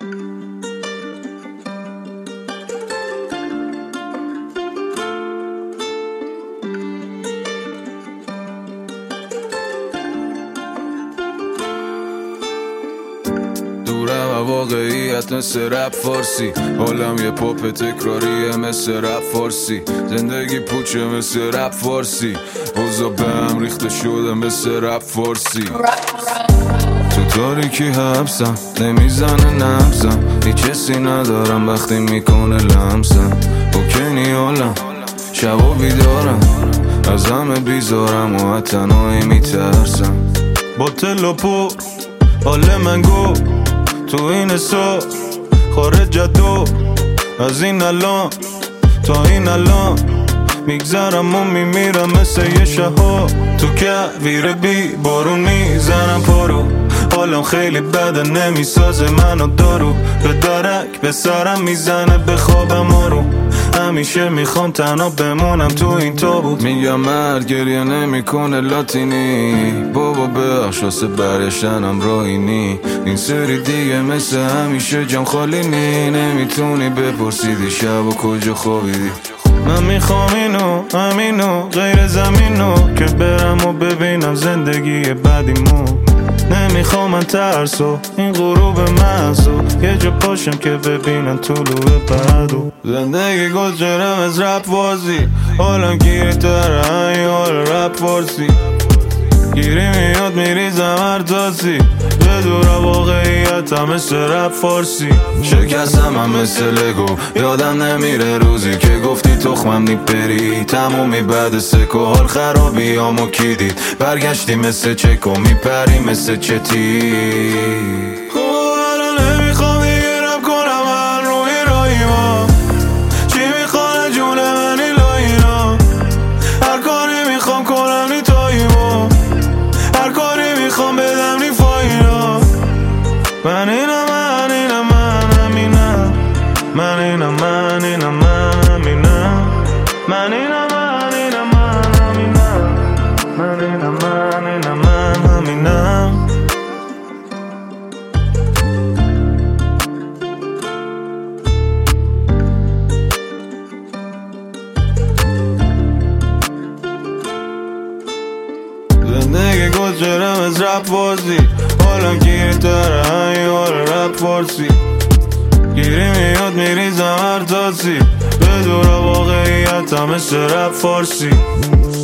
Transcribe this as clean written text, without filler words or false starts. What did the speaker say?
دورم و واقعیت مثل رپ فارسی، حالم یه پاپ تکراریه مثل رپ فارسی، زندگی پوچه مثل رپ فارسی، اوضاع به هم ریخته شده مثل رپ فارسی. تو تاریکی حبسم نمیزنه نبزم، هیچ حسی ندارم وقتی میکنه لمسم. اوکنی حالم شبا بیدارم، از همه بیزارم و تنهایی میترسم. با تل و پر حال من گو تو این سال خارج جدو، از این الان تا این الان میگذرم و میمیرم مثل یه شهاب. تو کویر بی بارون میزنم پارو، حالم خیلی بده نمیسازه منو دارو، به درک به سرم میزنه به خوابم آرو. همیشه میخوام تنها بمونم تو این تابوت، میگم مرد گریه نمیکنه لاتینی، بابا بخش واسه برشتنم راهینی. این سری دیگه مثل همیشه جام خالی نی، نمیتونی بپرسیدی شب و کجا خوابیدی. من میخوام اینو همینو غیر زمینو که برم و ببینم زندگی بعدیمو. نمیخوام من ترسو این غروب محضو، یه جا پاشم که ببینم طلوع بعدو. زندگی گذرم از رپ وازی، حالم گیری تره این حال رپ فارسی، گیری میاد میریزم هر تاسی، به دور واقعیتم مثل رپ فارسی. شکستم هم مثل لگو، یادم نمیره روزی که گفتی تخمم نیپری، تمومی بعد سکو حال خرابی همو کی دید، برگشتی مثل چکو میپری مثل چتی. زندگی گذرم از رپ وازی، حالم گیری تره این حال رپ فارسی، گیری میاد میریزم هر تاسی، به دور واقعیتم مثل رپ فارسی.